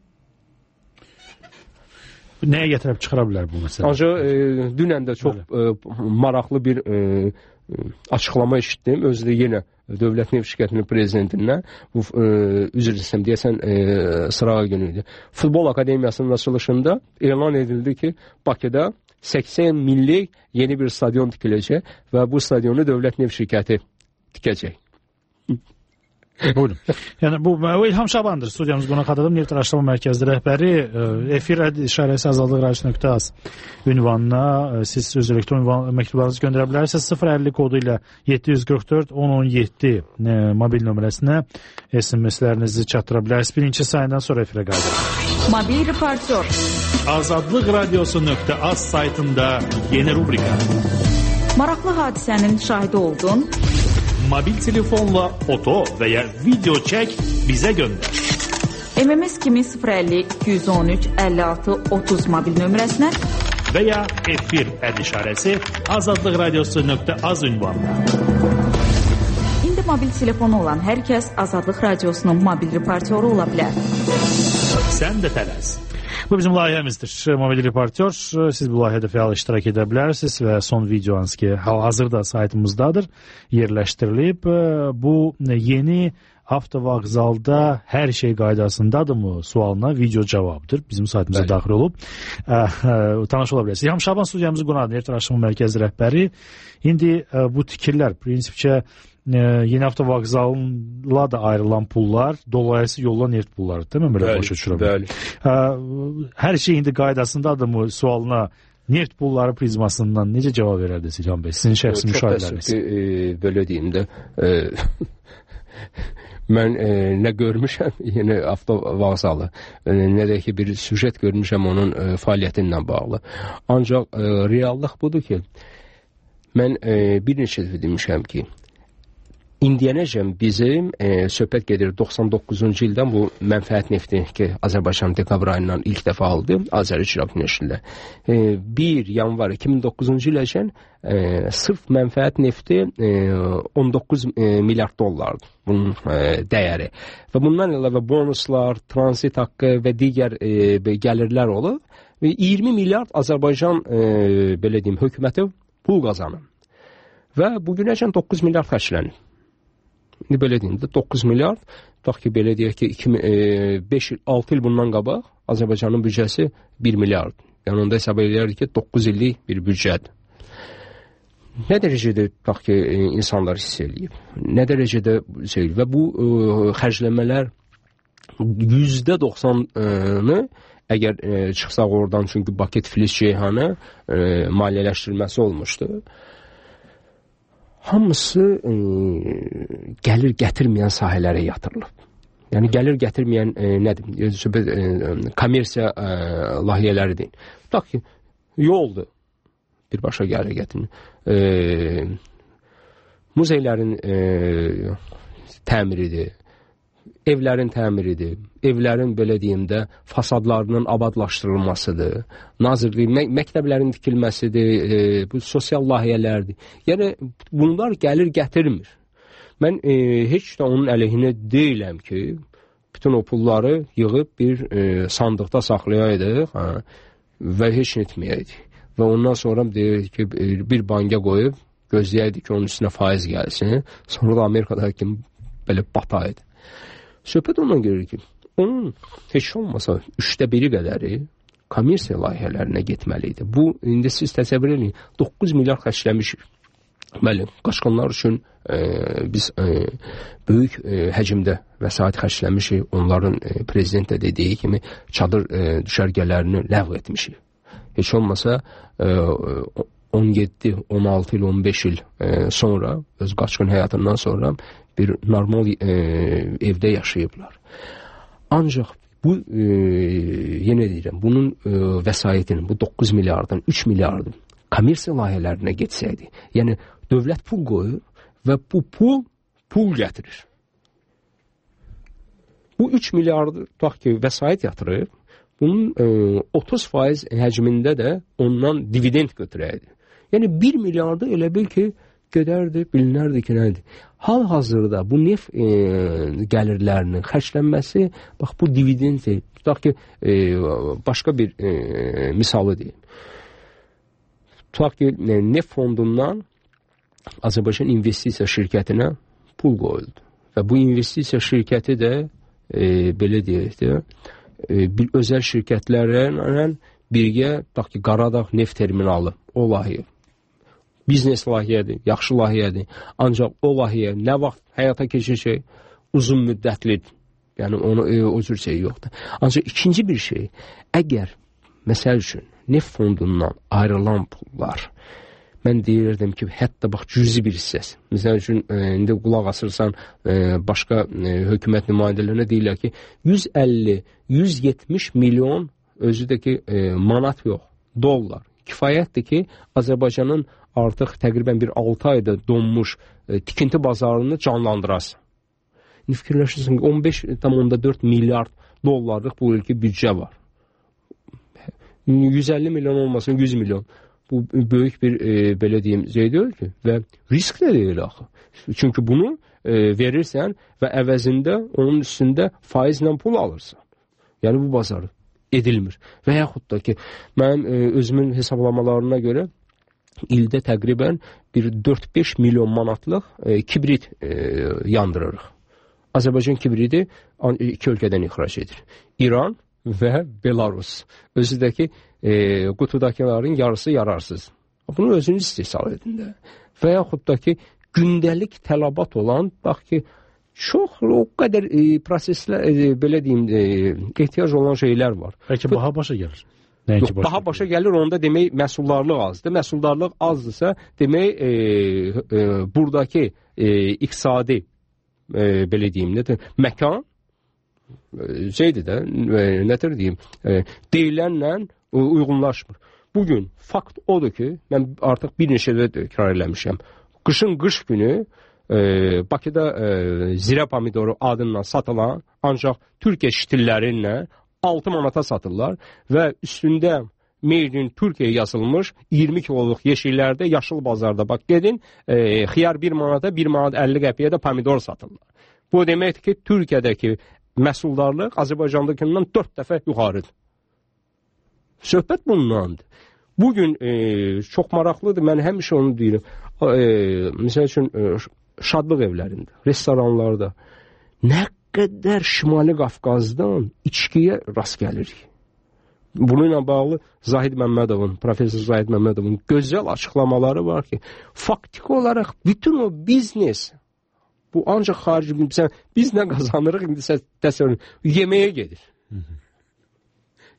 Nəyə gətirib çıxara bilər bu məsələ? Ancaq e, dünən də çox e, maraqlı bir e, açıqlama eşitdim. Özü də yenə Dövlət Neft Şirkətinin prezidentindən, bu e, üzr istəyirəm, deyəsən e, sırağa günü idi. Futbol Akademiyasının açılışında elan edildi ki, Bakıda səksən millik yeni bir stadion tikiləcək və bu stadionu Dövlət Neft Şirkəti tikəcək. Buyurun. Yəni bu İlham Şabandır. Studiyamız qonaq adadım. Neft Araşdırma Mərkəzi rəhbəri. Efir işarəsi azadlıq radiosu nöqtə az ünvanına siz öz elektron məktublarınızı göndərə bilərsiniz. sıfır əlli kodu ilə yeddi yüz qırx dörd on on yeddi mobil nömrəsinə S M S-lərinizi çatdıra bilərsiniz. Birinci sayından sonra efirə qayıdırıq. Mobil reportyor. azadlıq radiosu nöqtə az saytında yeni rubrika. Maraqlı hadisənin şahidi oldun. Mobil telefonla foto və ya video çək, bizə göndər. M M S kimi sıfır əlli iki yüz on üç əlli altı otuz mobil nömrəsinə və ya efir əd işarəsi azadlıq radiosu nöqtə az ünvanına. İndi mobil telefonu olan hər kəs Azadlıq Radiosunun mobil reportyoru ola bilər. Sən də tələs. Bu bizim layihəmizdir. Mobil reportyor. Siz bu layihədə fəal iştirak edə bilərsiniz və son videonuz ki, hal-hazırda saytımızdadır, yerləşdirilib. Bu yeni avtovağzalda hər şey qaydasındadırmı sualına video cavabdır. Bizim saytımıza daxil olub. Tanış ola bilərsiniz. İlham Şaban studiyamızın qonağı, Neft Araşdırma Mərkəzi rəhbəri. İndi bu tikirlər, prinsipcə yeni avtovağzalla da ayrılan pullar dolayısı yolla neft pullarıdır, değil mi? Böyle başa düşürəm. Hər şey indi qaydasındadır mı sualına neft pulları prizmasından necə cavab verərdiniz İlham bəy? Sizin şəxsi müşahideləriniz. Çox təəssüf ki, belə deyim də, e, mən e, nə görmüşəm yeni avtovağzalı, e, nə də ki bir süjet görmüşəm onun e, fəaliyyətinlə bağlı. Ancaq e, reallıq budur ki, mən e, bir neçə dəfə demişəm ki, İndiyənəcəm bizim e, söhbət gedir doxsan doqquzuncu ildən bu mənfəət nefti ki, Azərbaycan dekabr ayından ilk dəfə aldı, Azəri Çıraq Günəşində. E, bir yanvar iki min doqquzuncu iləcən e, sırf mənfəət nefti e, on doqquz e, milyard dollardır bunun e, dəyəri. Və bundan əlavə bonuslar, transit haqqı və digər e, gəlirlər olur və iyirmi milyard Azərbaycan e, belə deyim, hökuməti pul qazanır. Və bugünəcən doqquz milyard xərclənir. İndi belə deyim də doqquz milyard, tutaq ki, belə deyək ki, beş il, altı il bundan qabaq Azərbaycanın büdcəsi bir milyard. Yəni onda hesab edirdik ki, doqquz illik bir büdcədir. Nə dərəcədə tutaq ki, insanlar hiss eləyib, nə dərəcədə şey, və bu ə, xərcləmələr yüzdə doxsanını əgər ə, çıxsaq oradan, çünki Bakı Tiflis Ceyhanı ə, maliyyələşdirilməsi olmuşdu. Hamısı e, gəlir gətirməyən sahələrə yatırılıb. Yəni gəlir gətirməyən e, nədir? E, kommersiya e, layihələri deyil. Tutaq ki, yoldur. Birbaşa gəlir gətirmir. E, muzeylərin e, təmiridir, evlərin təmiridir, evlərin belə deyim də fasadlarının abadlaşdırılmasıdır, nazirlik, mə məktəblərin tikilməsidir, e, bu sosial layihələrdir. Yəni bunlar gəlir gətirmir. Mən e, heç də onun əleyhinə deyiləm ki, bütün o pulları yığıb bir e, sandıqda saxlayaydıq, hə, və heç etməyəydik. Və ondan sonra deyirdik ki, bir banka qoyub gözləyəydik ki, onun üstünə faiz gəlsin. Sonra da Amerikada kimi belə bataydı. Söhbət ondan görür ki, onun heç olmasa üçdə biri qədəri kommersiya layihələrinə getməliydi. Bu, indi siz təsəvvür edin, doqquz milyard xərcləmişik. Bəli, qaçqınlar üçün e, biz e, böyük e, həcmdə vəsait xərcləmişik. Onların e, prezident də dediyi kimi çadır e, düşərgələrini ləğv etmişik. Heç olmasa e, on yeddi, on altı il, on beş il e, sonra, öz qaçqın həyatından sonra bir normal e, evdə yaşayıblar. Ancaq bu, e, yenə deyirəm, bunun e, vəsaitinin, bu doqquz milyardın, üç milyardın kommersiya layihələrinə getsəydi, yəni dövlət pul qoyur və bu pul, pul gətirir. Bu üç milyardı, tutaq ki, vəsait yatırır, bunun e, otuz faiz həcmində də ondan dividend götürəydi. Yəni bir milyardı elə bil ki, gedərdi, bilinərdi ki, nədir? Hal-hazırda bu neft e, gəlirlərinin xərclənməsi, bax bu dividendi, tutaq ki, e, başqa bir e, misalı deyim. Tutaq ki, e, neft fondundan Azərbaycan investisiya şirkətinə pul qoyuldu. Və bu investisiya şirkəti də, e, belə deyək də, e, bir özəl şirkətlərlə birgə, tutaq ki, Qaradağ neft terminalı, o layihə. Biznes layihədir, yaxşı layihədir. Ancaq o layihə nə vaxt həyata keçəcək, uzun müddətlidir. Yəni, onu, e, o cür şey yoxdur. Ancaq ikinci bir şey, əgər, məsəl üçün, neft fondundan ayrılan pullar, mən deyirdim ki, hətta bax, cüzi bir hissəsi. Məsəl üçün, e, indi qulaq asırsan, e, başqa e, hökumət nümayəndələrinə deyirlər ki, yüz əlli yüz yetmiş milyon, özü də ki, e, manat yox, dollar. Kifayətdir ki, Azərbaycanın artıq təqribən bir altı ayda donmuş e, tikinti bazarını canlandırasın. İndi fikirləşirsin ki, on beş tam dörd milyard dollarlıq bu ilki büdcə var. yüz əlli milyon olmasın, yüz milyon. Bu böyük bir, e, belə deyim, şey deyil ki, və risk də deyil axı. Çünki bunu e, verirsən və əvəzində onun üstündə faizlə pul alırsan. Yəni bu bazar edilmir. Və yaxud da ki, mənim e, özümün hesablamalarına görə ildə təqribən bir dörd beş milyon manatlıq e, kibrit e, yandırırıq. Azərbaycan kibridi iki ölkədən ixrac edir. İran və Belarus. Özü də ki, e, qutudakıların yarısı yararsız. Bunu özünüz istehsal edin də. Və yaxud da ki, gündəlik tələbat olan, bax ki, çox o qədər e, proseslər, e, belə deyim, e, ehtiyac olan şeylər var. Bəlkə baha başa gəlir. Yox, başa daha başa gəlir, onda demək məhsuldarlıq azdır. Məhsuldarlıq azdırsa, demək e, e, buradakı e, iqtisadi, e, belə deyim, nədir, məkan e, şeydir də, e, nədir deyim, e, deyilənlə uyğunlaşmır. Bugün fakt odur ki, mən artıq bir neçə də təkrar eləmişəm. Qışın qış günü e, Bakıda e, zirə pomidoru adından satılan, ancaq Türkiyə ştillərinlə altı manata satırlar və üstündə Made in Türkiyə yazılmış iyirmi kiloluq yeşillərdə, yaşıl bazarda bax gedin, e, xiyar bir manata, bir manat əlli qəpiyə də pomidor satırlar. Bu deməkdir ki, Türkiyədəki məhsuldarlıq Azərbaycandakından dörd dəfə yuxarıdır. Söhbət bundandır. Bugün e, çox maraqlıdır, mən həmişə onu deyirəm. E, misal üçün, e, şadlıq evlərində, restoranlarda nə qədər Şimali Qafqazdan içkiyə rast gəlirik. Bununla bağlı Zahid Məmmədovun, professor Zahid Məmmədovun gözəl açıqlamaları var ki, faktik olaraq bütün o biznes, bu ancaq xarici, biz nə qazanırıq, indi təsəvvür, yeməyə gedir. Hı -hı.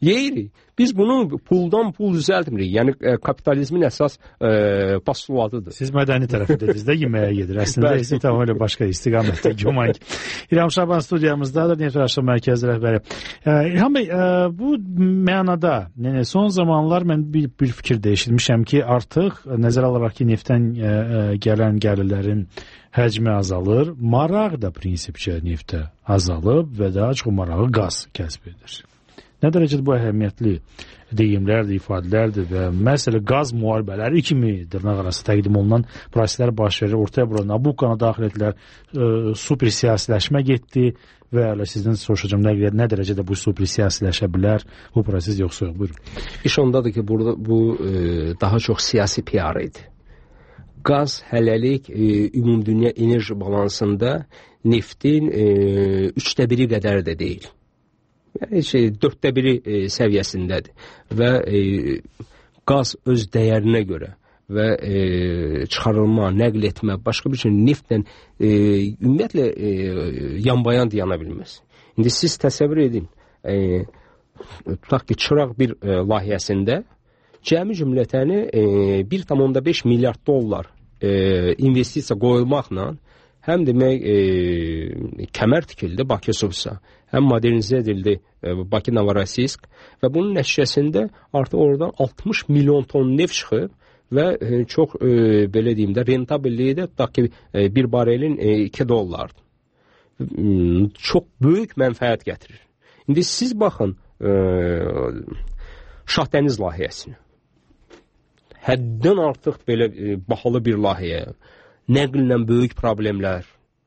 yeyirik. Biz bunu puldan pul düzəltmirik. Yəni e, kapitalizmin əsas e, postulatıdır. Siz mədəni tərəfindəniz də yeməyə gedir. Əslində isə tamamilə başqa istiqamətdə güman. İlham Şaban studiyamızdadır, Neft Araşdırma Mərkəzi rəhbəri. E, İlham bəy, e, bu mənada, yəni son zamanlar mən bir, bir fikir değişdirmişəm ki, artıq nəzərə alaraq ki, neftdən e, e, gələn gəlirlərin həcmi azalır, maraq da prinsipcə neftə azalıb və daha çox marağı qaz kəsb edir. Nə dərəcədə bu əhəmiyyətli deyimlərdir, ifadələrdir və məsələ qaz müharibələri kimi dırnaq arası təqdim olunan proseslər baş verir. Ortaya bura Nabuccana daxil etdilər, e, super siyasiləşmə getdi və elə sizdən soruşacağım nə, nə dərəcədə bu super siyasiləşə bilər bu proses yoxsa yox, buyurun. İş ondadır ki, burada bu e, daha çox siyasi P R idi. Qaz hələlik e, ümumdünya enerji balansında neftin e, üçdə biri qədər də deyil. Yəni şey, dörddə biri e, səviyyəsindədir və e, qaz öz dəyərinə görə və e, çıxarılma, nəql etmə, başqa bir şey neftlə e, ümumiyyətlə e, yanbayan dayana bilməz. İndi siz təsəvvür edin, e, tutaq ki, çıraq bir e, layihəsində cəmi cümlətəni e, bir tam beş milyard dollar e, investisiya qoyulmaqla həm demək e, kəmər tikildi Bakı Subsa, həm modernizə edildi e, Bakı Novorosiysk və bunun nəticəsində artıq oradan altmış milyon ton neft çıxıb və e, çox e, belə deyim də rentabelliyi də tutaq ki e, bir barelin e, iki dollardır. E, çox böyük mənfəət gətirir. İndi siz baxın e, Şahdəniz layihəsini. Həddən artıq belə e, bahalı bir layihə. Nəqllə böyük problemlər,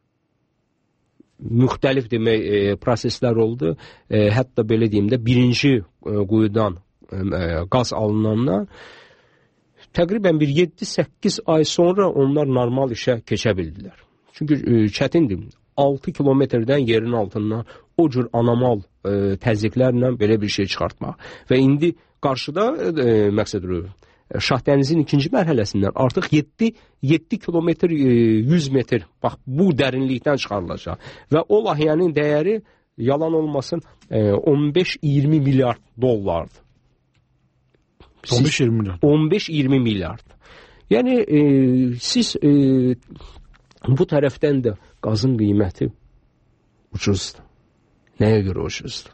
müxtəlif demək e, proseslər oldu. E, hətta belə deyim də birinci e, quyudan e, qaz alınandan təqribən bir yeddi səkkiz ay sonra onlar normal işə keçə bildilər. Çünki e, çətindir. altı kilometrdən yerin altından o cür anomal e, təzyiqlərlə belə bir şey çıxartmaq. Və indi qarşıda e, məqsəd rövü. Şahdənizin ikinci mərhələsindən artıq yeddi kilometr yüz metr bax bu dərinlikdən çıxarılacaq və o layihənin dəyəri yalan olmasın on beş iyirmi milyard dollardır. on beş iyirmi milyard. on beş iyirmi milyard. Yəni e, siz e, bu tərəfdən də qazın qiyməti ucuzdur. Nəyə görə ucuzdur?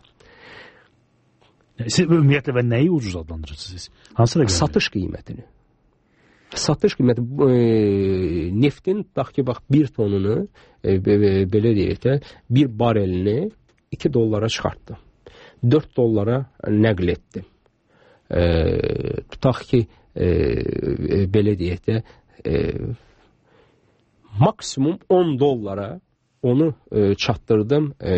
Siz ümumiyyətlə və nəyi ucuz adlandırırsınız? Hansı rəqəmləri? Satış qiymətini. Satış qiyməti e, neftin bax ki bax bir tonunu e, be, be, belə deyək də bir barelini iki dollara çıxartdı. dörd dollara nəql etdi. E, tutaq ki e, e, belə deyək də e, maksimum on dollara onu e, çatdırdım e,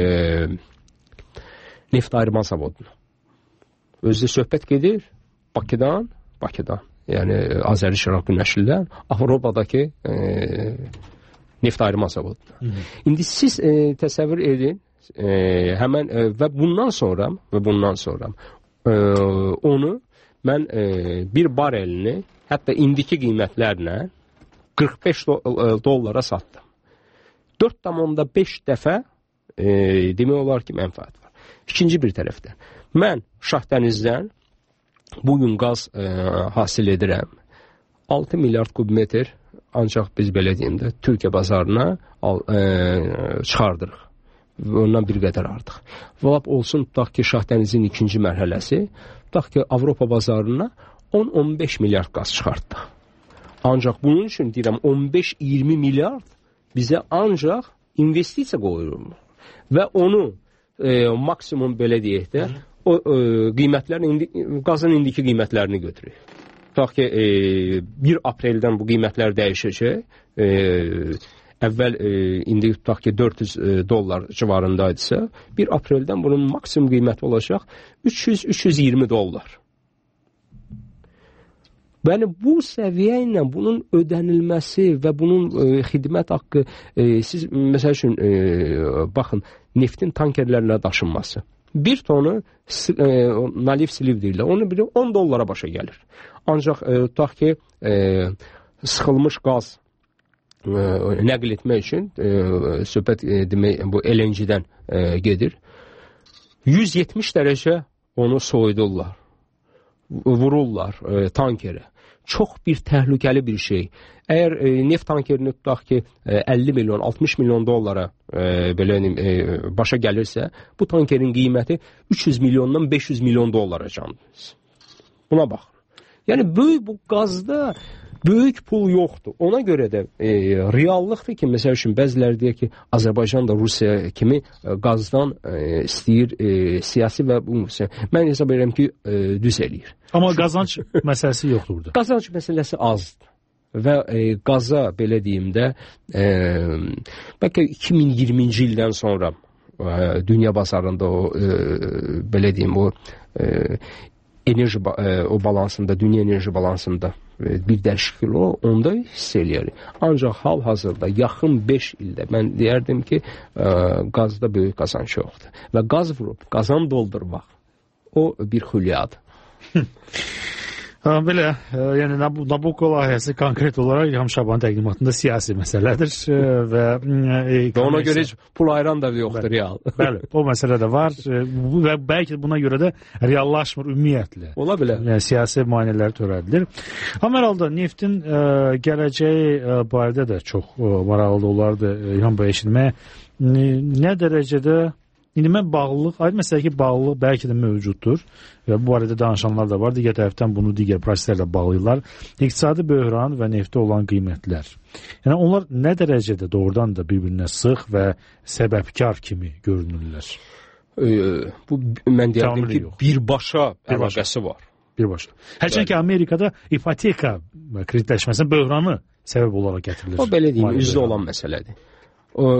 neft ayırma zavoduna. Özdə söhbət gedir Bakıdan, Bakıdan, yəni Azəri Şıraq Günəşlidən Avropadakı e, neft ayırma zavoduna. Hı -hı. İndi siz e, təsəvvür edin e, həmən e, və bundan sonra və bundan sonra e, onu mən e, bir barelini hətta indiki qiymətlərlə qırx beş dollara satdım. dörd tam beş dəfə e, demək olar ki mənfəət var. İkinci bir tərəfdən mən Şahdənizdən bugün qaz e, hasil edirəm. altı milyard kubmetr ancaq biz belə deyim də Türkiyə bazarına al, e, çıxardırıq. Ondan bir qədər artıq. Vəb olsun tutaq ki Şahdənizin ikinci mərhələsi tutaq ki Avropa bazarına on on beş milyard qaz çıxartdı. Ancaq bunun üçün deyirəm on beş iyirmi milyard bizə ancaq investisiya qoyulur. Və onu e, maksimum belə deyək də o e, qiymətlərin indi, qazın indiki qiymətlərini götürür. Tutaq ki e, bir apreldən bu qiymətlər dəyişəcək. E, əvvəl e, indi tutaq ki dörd yüz e, dollar civarındaydısa, bir apreldən bunun maksimum qiyməti olacaq üç yüz üç yüz iyirmi dollar. Yəni bu səviyyə ilə bunun ödənilməsi və bunun e, xidmət haqqı e, siz məsəl üçün e, baxın neftin tankerlərlə daşınması. Bir tonu e, nalif siliv deyirlər. Onu biri on dollara başa gəlir. Ancaq e, tutaq ki e, sıxılmış qaz e, nəql etmək üçün e, söhbət e, demək bu L N G-dən e, gedir. yüz yetmiş dərəcə onu soyudurlar, vururlar e, tankeri. Çox bir təhlükəli bir şey. Əgər e, neft tankerini tutaq ki, e, əlli milyon, altmış milyon dollara e, belə e, başa gəlirsə, bu tankerin qiyməti üç yüz milyondan beş yüz milyon dollara candır. Buna bax. Yəni böyük bu qazda böyük pul yoxdur. Ona görə də e, reallıqdır ki, məsəl üçün bəziləri deyir ki, Azərbaycan da Rusiya kimi e, qazdan e, istəyir e, siyasi və bu mən hesab edirəm ki, e, düz eləyir. Amma qazanc məsələsi yoxdur burada. Qazanc məsələsi azdır. Və e, qaza belə deyim də e, bəlkə iki min iyirminci ildən sonra e, dünya bazarında o e, belə deyim o e, enerji e, o balansında, dünya enerji balansında e, bir dəyişiklik o, onda hiss eləyir. Ancaq hal-hazırda yaxın beş ildə mən deyərdim ki, e, qazda böyük qazanc yoxdur. Və qaz vurub, qazan doldurmaq o bir xülyadır. Belə, yəni Nabucco layihəsi konkret olaraq İlham Şabanın təqdimatında siyasi məsələdir və, e, və ona görə heç pul ayıran da yoxdur bəli, real. Bəli, o məsələ də var və bəlkə buna görə də reallaşmır ümumiyyətlə. Ola bilər. Yəni, siyasi maneələr törədilir. Amma hər halda neftin ə, gələcəyi ə, barədə də çox ə, maraqlı olardı İlham bəy eşitməyə. Nə dərəcədə İndi mən bağlılıq, ayrı məsələ ki, bağlılıq bəlkə də mövcuddur və bu barədə danışanlar da var. Digər tərəfdən bunu digər proseslərlə bağlayırlar. İqtisadi böhran və neftə olan qiymətlər. Yəni onlar nə dərəcədə doğrudan da bir-birinə sıx və səbəbkar kimi görünürlər? E, bu mən deyərdim ki, yox. birbaşa əlaqəsi var. Birbaşa. Hərçənd ki, Amerikada ipoteka kreditləşməsinin böhranı səbəb olaraq gətirilir. O belə deyim, üzdə olan məsələdir.